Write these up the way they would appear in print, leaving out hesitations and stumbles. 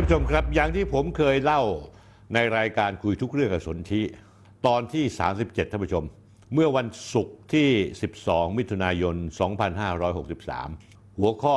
ผู้ชมครับอย่างที่ผมเคยเล่าในรายการคุยทุกเรื่องกับสนธิตอนที่37ท่านผู้ชมเมื่อวันศุกร์ที่12มิถุนายน2563หัวข้อ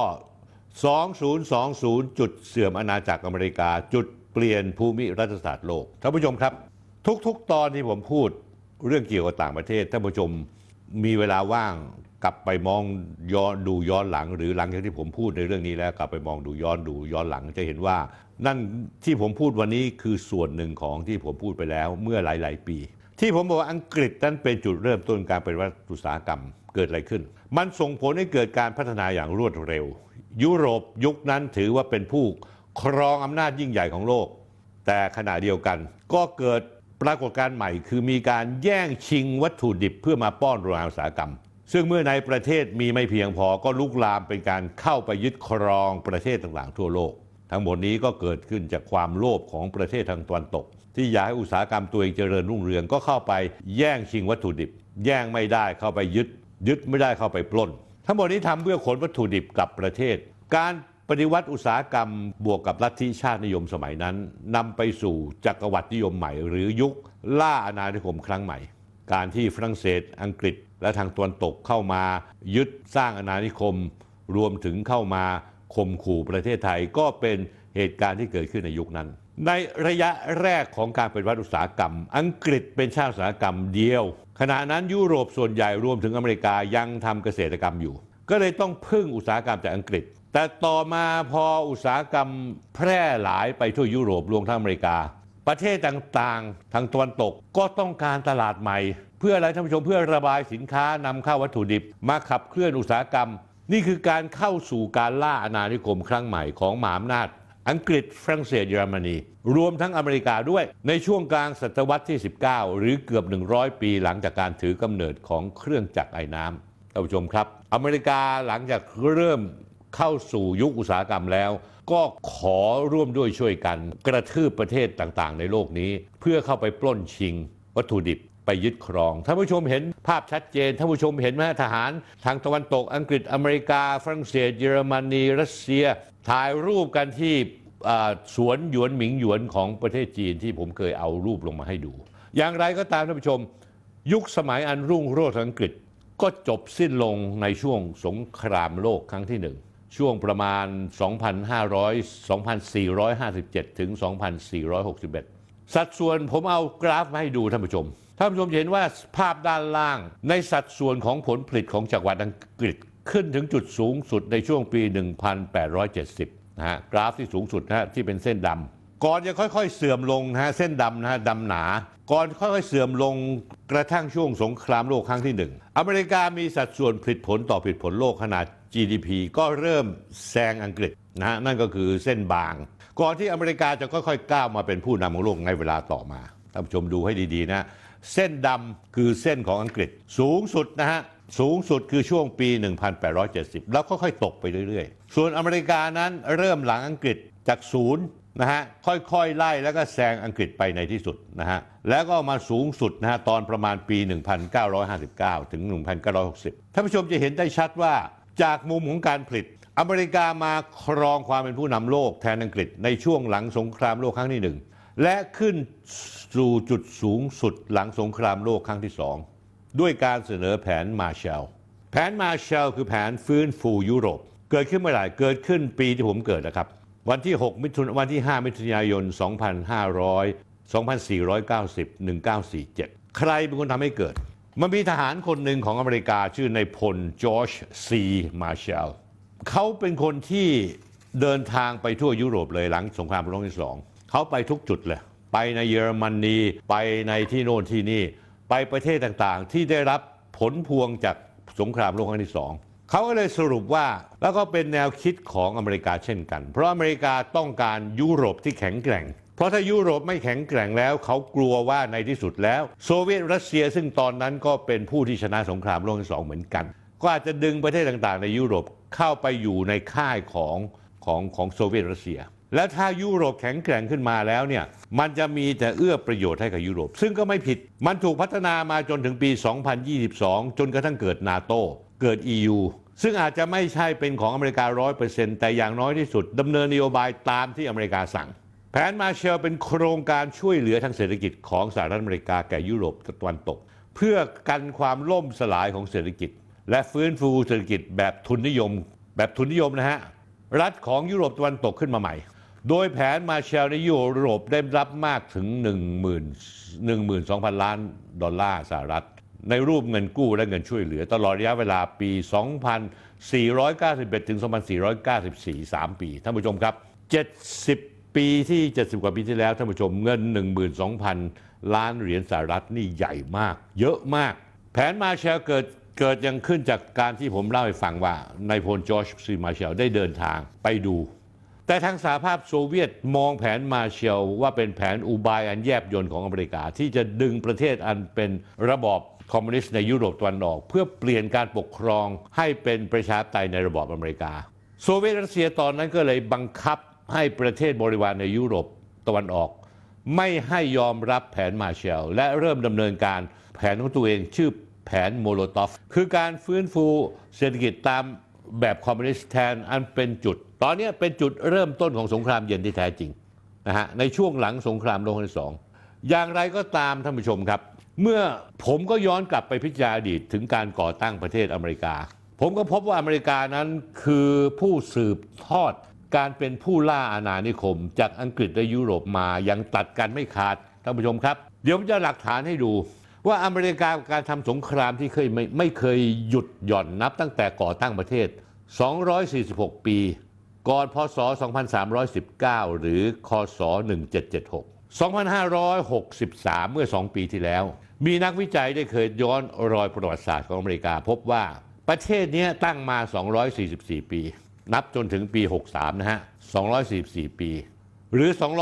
2020จุดเสื่อมอาณาจักรอเมริกาจุดเปลี่ยนภูมิรัฐศาสตร์โลกท่านผู้ชมครับทุกตอนที่ผมพูดเรื่องเกี่ยวกับต่างประเทศท่านผู้ชมมีเวลาว่างกลับไปมองย้อนหลังหรือหลังจากที่ผมพูดในเรื่องนี้แล้วกลับไปมองดูย้อนหลังจะเห็นว่านั่นที่ผมพูดวันนี้คือส่วนหนึ่งของที่ผมพูดไปแล้วเมื่อหลายปีที่ผมบอกว่าอังกฤษนั้นเป็นจุดเริ่มต้นการปฏิวัติอุตสาหกรรมเกิดอะไรขึ้นมันส่งผลให้เกิดการพัฒนาอย่างรวดเร็วยุโรปยุคนั้นถือว่าเป็นผู้ครองอำนาจยิ่งใหญ่ของโลกแต่ขณะเดียวกันก็เกิดปรากฏการณ์ใหม่คือมีการแย่งชิงวัตถุดิบเพื่อมาป้อนโรงงานอุตสาหกรรมซึ่งเมื่อในประเทศมีไม่เพียงพอก็ลุกลามเป็นการเข้าไปยึดครองประเทศต่างๆทั่วโลกทั้งหมดนี้ก็เกิดขึ้นจากความโลภของประเทศทางตะวันตกที่อยากให้อุตสาหกรรมตัวเองเจริญรุ่งเรืองก็เข้าไปแย่งชิงวัตถุดิบแย่งไม่ได้เข้าไปยึดไม่ได้เข้าไปปล้นทั้งหมดนี้ทำเพื่อขนวัตถุดิบกลับประเทศการปฏิวัติอุตสาหกรรมบวกกับลัทธิชาตินิยมสมัยนั้นนำไปสู่จักรวรรดินิยมใหม่หรือยุคล่าอาณานิคมครั้งใหม่การที่ฝรั่งเศสอังกฤษและทางตะวันตกเข้ามายึดสร้างอาณานิคมรวมถึงเข้ามาข่มขู่ประเทศไทยก็เป็นเหตุการณ์ที่เกิดขึ้นในยุคนั้นในระยะแรกของการปฏิวัติอุตสาหกรรมอังกฤษเป็นชาติอุตสาหกรรมเดียวขณะนั้นยุโรปส่วนใหญ่รวมถึงอเมริกายังทำเกษตรกรรมอยู่ก็เลยต้องพึ่งอุตสาหกรรมจากอังกฤษแต่ต่อมาพออุตสาหกรรมแพร่หลายไปทั่วยุโรปรวมทั้งอเมริกาประเทศต่างๆทางตะวันตกก็ต้องการตลาดใหม่เพื่ออะไรท่านผู้ชมเพื่อระบายสินค้านำเข้าวัตถุดิบมาขับเคลื่อนอุตสาหกรรมนี่คือการเข้าสู่การล่าอาณานิคมครั้งใหม่ของมหาอำนาจอังกฤษฝรั่งเศสเยอรมนีรวมทั้งอเมริกาด้วยในช่วงกลางศตวรรษที่19หรือเกือบ100ปีหลังจากการถือกำเนิดของเครื่องจักรไอน้ำท่านผู้ชมครับอเมริกาหลังจากเริ่มเข้าสู่ยุคอุตสาหกรรมแล้วก็ขอร่วมด้วยช่วยกันกระทืบประเทศต่างๆในโลกนี้เพื่อเข้าไปปล้นชิงวัตถุดิบไปยึดครองท่านผู้ชมเห็นภาพชัดเจนท่านผู้ชมเห็นไหมทหารทางตะวันตกอังกฤษอเมริกาฝรั่งเศสเยอรมนีรัสเซียถ่ายรูปกันที่สวนหยวนหมิงหยวนของประเทศจีนที่ผมเคยเอารูปลงมาให้ดูอย่างไรก็ตามท่านผู้ชมยุคสมัยอันรุ่งโรจน์ของอังกฤษก็จบสิ้นลงในช่วงสงครามโลกครั้งที่1ช่วงประมาณ 2457 ถึง 2461 สัดส่วนผมเอากราฟมาให้ดูท่านผู้ชมเห็นว่าภาพด้านล่างในสัดส่วนของผลผลิตของจักรวรรดิอังกฤษขึ้นถึงจุดสูงสุดในช่วงปี 1870 นะฮะกราฟที่สูงสุดนะฮะที่เป็นเส้นดำก่อนจะค่อยๆเสื่อมลงนะฮะเส้นดำนะฮะดำหนาก่อนค่อยๆเสื่อมลงกระทั่งช่วงสงครามโลกครั้งที่1อเมริกามีสัดส่วนผลิตผลต่อผลิตผลโลกขนาด GDP ก็เริ่มแซงอังกฤษนะฮะนั่นก็คือเส้นบางก่อนที่อเมริกาจะค่อยๆก้าวมาเป็นผู้นำของโลกในเวลาต่อมาท่านผู้ชมดูให้ดีๆนะเส้นดำคือเส้นของอังกฤษสูงสุดนะฮะสูงสุดคือช่วงปี 1870 แล้วค่อยๆตกไปเรื่อยๆส่วนอเมริกานั้นเริ่มหลังอังกฤษจากศูนย์นะฮะค่อยๆไล่แล้วก็แซงอังกฤษไปในที่สุดนะฮะแล้วก็มาสูงสุดนะฮะตอนประมาณปี 1959 ถึง 1960 ท่านผู้ชมจะเห็นได้ชัดว่าจากมุมของการผลิตอเมริกามาครองความเป็นผู้นำโลกแทนอังกฤษในช่วงหลังสงครามโลกครั้งที่1และขึ้นสู่จุดสูงสุดหลังสงครามโลกครั้งที่2ด้วยการเสนอแผนมาร์แชลแผนมาร์แชลคือแผนฟื้นฟูยุโรปเกิดขึ้นเมื่อไหร่เกิดขึ้นปีที่ผมเกิดนะครับวันที่5 มิถุนายน 2490 1947 ใครเป็นคนทำให้เกิดมันมีทหารคนหนึ่งของอเมริกาชื่อนายพลจอร์จซีมาร์แชลเขาเป็นคนที่เดินทางไปทั่วยุโรปเลยหลังสงครามโลกที่2เขาไปทุกจุดเลยไปในเยอรมนีไปในที่โน่นที่นี่ไปประเทศต่างๆที่ได้รับผลพวงจากสงครามโลกครั้งที่2เขาก็เลยสรุปว่าแล้วก็เป็นแนวคิดของอเมริกาเช่นกันเพราะอเมริกาต้องการยุโรปที่แข็งแกร่งเพราะถ้ายุโรปไม่แข็งแกร่งแล้วเขากลัวว่าในที่สุดแล้วโซเวียตรัสเซียซึ่งตอนนั้นก็เป็นผู้ที่ชนะสงครามโลกที่2เหมือนกันก็อาจจะดึงประเทศต่างๆในยุโรปเข้าไปอยู่ในค่ายของโซเวียตรัสเซียและถ้ายุโรปแข็งแกร่งขึ้นมาแล้วเนี่ยมันจะมีแต่เอื้อประโยชน์ให้กับยุโรปซึ่งก็ไม่ผิดมันถูกพัฒนามาจนถึงปี 2022 จนกระทั่งเกิดนาโต้เกิด EU ซึ่งอาจจะไม่ใช่เป็นของอเมริกา 100% แต่อย่างน้อยที่สุดดำเนินนโยบายตามที่อเมริกาสั่งแผนมาร์แชลล์เป็นโครงการช่วยเหลือทางเศรษฐกิจของสหรัฐอเมริกาแก่ยุโรปตะวันตกเพื่อกันความล่มสลายของเศรษฐกิจและฟื้นฟูเศรษฐกิจแบบทุนนิยมนะฮะรัฐของยุโรปตะวันตกขึ้นมาใหม่โดยแผนมาร์แชลล์ในยุโรปได้รับมากถึง 12,000 ล้านดอลลาร์สหรัฐในรูปเงินกู้และเงินช่วยเหลือตลอดระยะเวลาปี 2491 ถึง 2494 3 ปีท่านผู้ชมครับ 70 ปีที่ 70 กว่าปีที่แล้วท่านผู้ชมเงิน 12,000 ล้านเหรียญสหรัฐนี่ใหญ่มากเยอะมากแผนมาร์แชลล์เกิดยังขึ้นจากการที่ผมเล่าให้ฟังว่านายพลจอร์จ ซี มาร์แชลล์ได้เดินทางไปดูแต่ทางสหภาพโซเวียตมองแผนมาร์แชลล์ว่าเป็นแผนอุบายอันแยบยลของอเมริกาที่จะดึงประเทศอันเป็นระบอบคอมมิวนิสต์ในยุโรปตะวันออกเพื่อเปลี่ยนการปกครองให้เป็นประชาธิปไตยในระบอบอเมริกาโซเวียตรัสเซียตอนนั้นก็เลยบังคับให้ประเทศบริวารในยุโรปตะวันออกไม่ให้ยอมรับแผนมาร์แชลล์และเริ่มดำเนินการแผนของตัวเองชื่อแผนโมโลตอฟคือการฟื้นฟูเศรษฐกิจตามแบบคอมมิวนิสต์แทนอันเป็นจุดตอนนี้เป็นจุดเริ่มต้นของสงครามเย็นที่แท้จริงนะฮะในช่วงหลังสงครามโลกครั้งที่ 2อย่างไรก็ตามท่านผู้ชมครับเมื่อผมก็ย้อนกลับไปพิจารณาอดีตถึงการก่อตั้งประเทศอเมริกาผมก็พบว่าอเมริกานั้นคือผู้สืบทอดการเป็นผู้ล่าอาณานิคมจากอังกฤษและยุโรปมายังตัดกันไม่ขาดท่านผู้ชมครับเดี๋ยวผมจะหลักฐานให้ดูว่าอเมริกาการทำสงครามที่ไม่เคยหยุดหย่อนนับตั้งแต่ก่อตั้งประเทศ246 ปีก่อนพศ 2319 หรือคศ 1776 2563 เมื่อ 2 ปีที่แล้วมีนักวิจัยได้เคยย้อนรอยประวัติศาสตร์ของอเมริกาพบว่าประเทศนี้ตั้งมา 244 ปีนับจนถึงปี 63 นะฮะ 244 ปีหรือ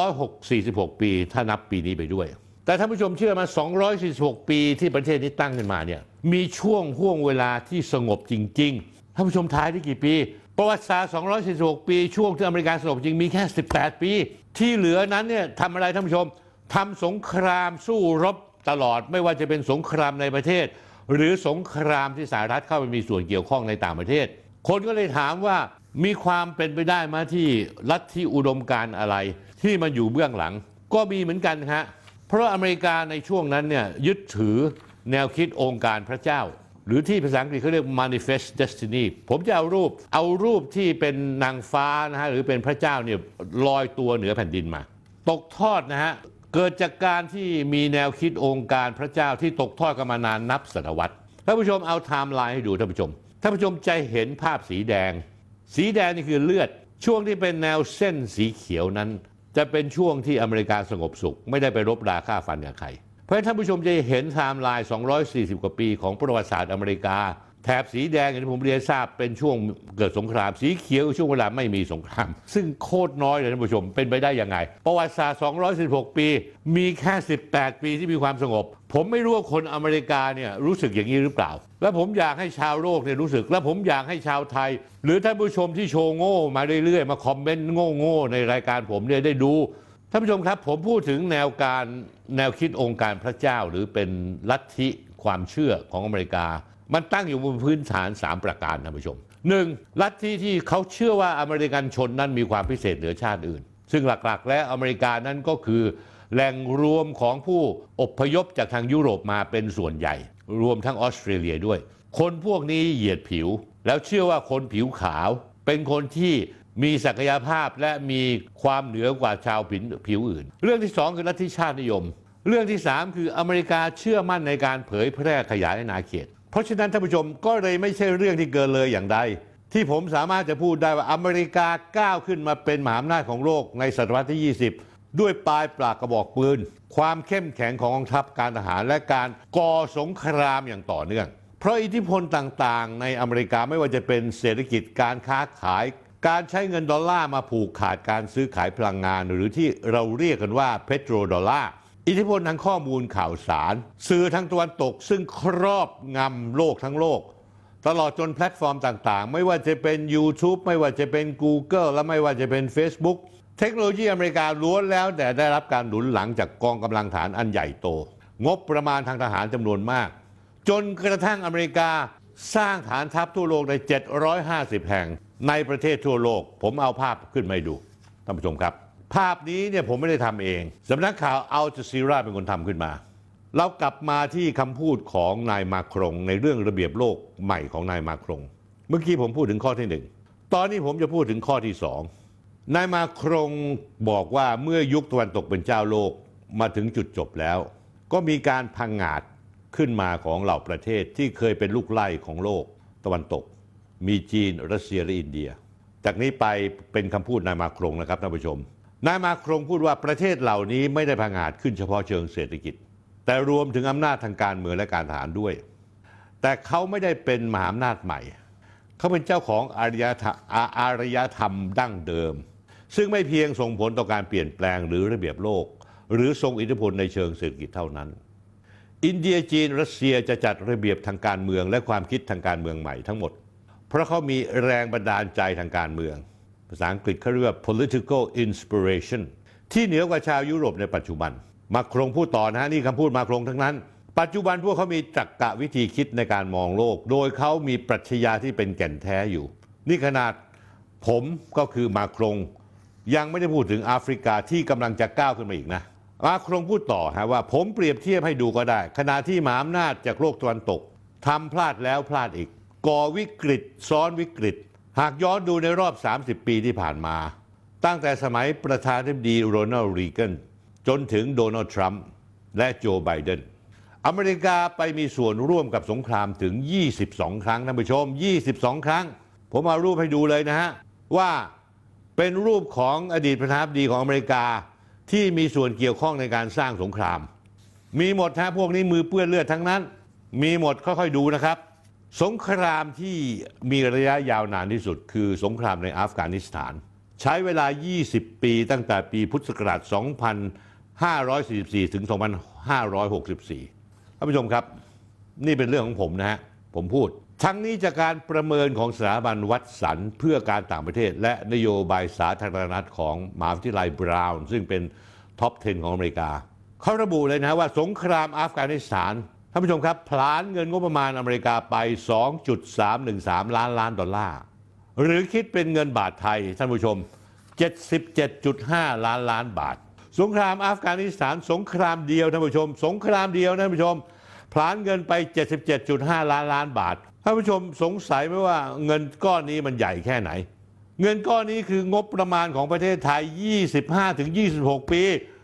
246 ปีถ้านับปีนี้ไปด้วยแต่ท่านผู้ชมเชื่อมา 246 ปีที่ประเทศนี้ตั้งขึ้นมาเนี่ยมีช่วงห่วงเวลาที่สงบจริงๆท่านผู้ชมทายได้กี่ปีประวัติศาสตร์ 246 ปีช่วงที่อเมริกาสงบจริงมีแค่ 18 ปีที่เหลือนั้นเนี่ยทำอะไรท่านผู้ชมทำสงครามสู้รบตลอดไม่ว่าจะเป็นสงครามในประเทศหรือสงครามที่สหรัฐเข้าไปมีส่วนเกี่ยวข้องในต่างประเทศคนก็เลยถามว่ามีความเป็นไปได้ไหมที่ลัทธิอุดมการณ์อะไรที่มันอยู่เบื้องหลังก็มีเหมือนกันฮะเพราะอเมริกาในช่วงนั้นเนี่ยยึดถือแนวคิดองค์การพระเจ้าหรือที่ภาษาอังกฤษเขาเรียก manifest destiny ผมจะเอารูปที่เป็นนางฟ้านะฮะหรือเป็นพระเจ้าเนี่ยลอยตัวเหนือแผ่นดินมาตกทอดนะฮะเกิดจากการที่มีแนวคิดองค์การพระเจ้าที่ตกทอดกันมานานนับศตวรรษท่านผู้ชมเอาไทม์ไลน์ให้ดูท่านผู้ชมจะเห็นภาพสีแดงนี่คือเลือดช่วงที่เป็นแนวเส้นสีเขียวนั้นจะเป็นช่วงที่อเมริกาสงบสุขไม่ได้ไปรบราฆ่าฟันกับใครเพราะฉะนั้นท่านผู้ชมจะเห็นไทม์ไลน์240 กว่าปีของประวัติศาสตร์อเมริกาแถบสีแดงอย่างที่ผมเรียนทราบเป็นช่วงเกิดสงครามสีเขียวช่วงเวลาไม่มีสงครามซึ่งโคตรน้อยเลยท่านผู้ชมเป็นไปได้ยังไงประวัติศาสตร์216 ปีมีแค่18 ปีที่มีความสงบผมไม่รู้ว่าคนอเมริกาเนี่ยรู้สึกอย่างนี้หรือเปล่าและผมอยากให้ชาวโลกเนี่ยรู้สึกและผมอยากให้ชาวไทยหรือท่านผู้ชมที่โชว์โง่มาเรื่อยๆมาคอมเมนต์โง่ในรายการผมเนี่ยได้ดูท่านผู้ชมครับผมพูดถึงแนวคิดองค์การพระเจ้าหรือเป็นลัทธิความเชื่อของอเมริกามันตั้งอยู่บนพื้นฐาน3ประการท่านผู้ชม 1. ลัทธิที่เขาเชื่อว่าอเมริกันชนนั้นมีความพิเศษเหนือชาติอื่นซึ่งหลักๆและอเมริกานั้นก็คือแหล่งรวมของผู้อพยพจากทางยุโรปมาเป็นส่วนใหญ่รวมทั้งออสเตรเลียด้วยคนพวกนี้เหยียดผิวแล้วเชื่อว่าคนผิวขาวเป็นคนที่มีศักยภาพและมีความเหนือกว่าชาวผิวอื่นเรื่องที่2คือลัทธิชาตินิยมเรื่องที่3คืออเมริกาเชื่อมั่นในการเผยแพร่ขยายอาณาเขตเพราะฉะนั้นท่านผู้ชมก็เลยไม่ใช่เรื่องที่เกินเลยอย่างใดที่ผมสามารถจะพูดได้ว่าอเมริกาก้าวขึ้นมาเป็นมหาอำนาจของโลกในศตวรรษที่20ด้วยปลายปากกระบอกปืนความเข้มแข็งของกองทัพการทหารและการก่อสงครามอย่างต่อเนื่องเพราะอิทธิพลต่างๆในอเมริกาไม่ว่าจะเป็นเศรษฐกิจการค้าขายการใช้เงินดอลลาร์มาผูกขาดการซื้อขายพลังงานหรือที่เราเรียกกันว่าเพโตรดอลลาร์อิทธิพลทางข้อมูลข่าวสารสื่อทางตะวันตกซึ่งครอบงำโลกทั้งโลกตลอดจนแพลตฟอร์มต่างๆไม่ว่าจะเป็น YouTube ไม่ว่าจะเป็น Google และไม่ว่าจะเป็น Facebook เทคโนโลยีอเมริกาล้วนแล้วแต่ได้รับการหนุนหลังจากกองกำลังฐานอันใหญ่โตงบประมาณทางทหารจำนวนมากจนกระทั่งอเมริกาสร้างฐานทัพทั่วโลกใน750แห่งในประเทศทั่วโลกผมเอาภาพขึ้นมาให้ดูท่านผู้ชมครับภาพนี้เนี่ยผมไม่ได้ทำเองสำนักข่าวอัลจาซีราเป็นคนทำขึ้นมาเรากลับมาที่คำพูดของนายมาครงในเรื่องระเบียบโลกใหม่ของนายมาครงเมื่อกี้ผมพูดถึงข้อที่1ตอนนี้ผมจะพูดถึงข้อที่2นายมาครงบอกว่าเมื่อยุคตะวันตกเป็นเจ้าโลกมาถึงจุดจบแล้วก็มีการพังงาดขึ้นมาของเหล่าประเทศที่เคยเป็นลูกไล่ของโลกตะวันตกมีจีนรัสเซียและอินเดียจากนี้ไปเป็นคำพูดนายมาครงนะครับท่านผู้ชมนายมาครงพูดว่าประเทศเหล่านี้ไม่ได้พังงาดขึ้นเฉพาะเชิงเศรษฐกิจแต่รวมถึงอำนาจทางการเมืองและการทหารด้วยแต่เขาไม่ได้เป็นมหาอำนาจใหม่เขาเป็นเจ้าของอารยธรรมดั้งเดิมซึ่งไม่เพียงส่งผลต่อการเปลี่ยนแปลงหรือระเบียบโลกหรือทรงอิทธิพลในเชิงเศรษฐกิจเท่านั้นอินเดียจีนรัสเซียจะจัดระเบียบทางการเมืองและความคิดทางการเมืองใหม่ทั้งหมดเพราะเขามีแรงบันดาลใจทางการเมืองภาษาอังกฤษเขาเรียกว่า political inspiration ที่เหนือกว่าชาวยุโรปในปัจจุบันมาครงพูดต่อนะฮะนี่คำพูดมาครงทั้งนั้นปัจจุบันพวกเขามีตรรกะวิธีคิดในการมองโลกโดยเขามีปรัชญาที่เป็นแก่นแท้อยู่นี่ขนาดผมก็คือมาครงยังไม่ได้พูดถึงแอฟริกาที่กำลังจะก้าวขึ้นมาอีกนะมาครงพูดต่อว่าผมเปรียบเทียบให้ดูก็ได้ขณะที่มหาอำนาจจากโลกตะวันตกทำพลาดแล้วพลาดอีกก่อวิกฤตซ้อนวิกฤตหากย้อนดูในรอบ30ปีที่ผ่านมาตั้งแต่สมัยประธานาธิบดีโรนัลด์ รีแกนจนถึงโดนัลด์ ทรัมป์และโจไบเดนอเมริกาไปมีส่วนร่วมกับสงครามถึง22ครั้งท่านผู้ชม22ครั้งผมเอารูปให้ดูเลยนะฮะว่าเป็นรูปของอดีตประธานาธิบดีของอเมริกาที่มีส่วนเกี่ยวข้องในการสร้างสงครามมีหมดฮะพวกนี้มือเปื้อนเลือดทั้งนั้นมีหมดค่อยๆดูนะครับสงครามที่มีระยะยาวนานที่สุดคือสงครามในอัฟกานิสถานใช้เวลา20ปีตั้งแต่ปีพุทธศักราช2544ถึง2564ท่านผู้ชมครับนี่เป็นเรื่องของผมนะฮะผมพูดทั้งนี้จากการประเมินของสถาบันวัตสันเพื่อการต่างประเทศและนโยบายสาธารณรัฐของมหาวิทยาลัยบราวน์ซึ่งเป็นท็อป 10 ของอเมริกาเขาระบุเลยนะว่าสงครามอัฟกานิสถานท่านผู้ชมครับผลาญเงินงบประมาณอเมริกาไป 2.313 ล้านดอลลาร์หรือคิดเป็นเงินบาทไทยท่านผู้ชม 77.5 ล้านบาทสงครามอัฟกานิสถานสงครามเดียวท่านผู้ชมสงครามเดียวท่านผู้ชมผลาญเงินไป 77.5 ล้านบาทท่านผู้ชมสงสัยไหมว่าเงินก้อนนี้มันใหญ่แค่ไหนเงินก้อนนี้คืองบประมาณของประเทศไทย 25-26 ปี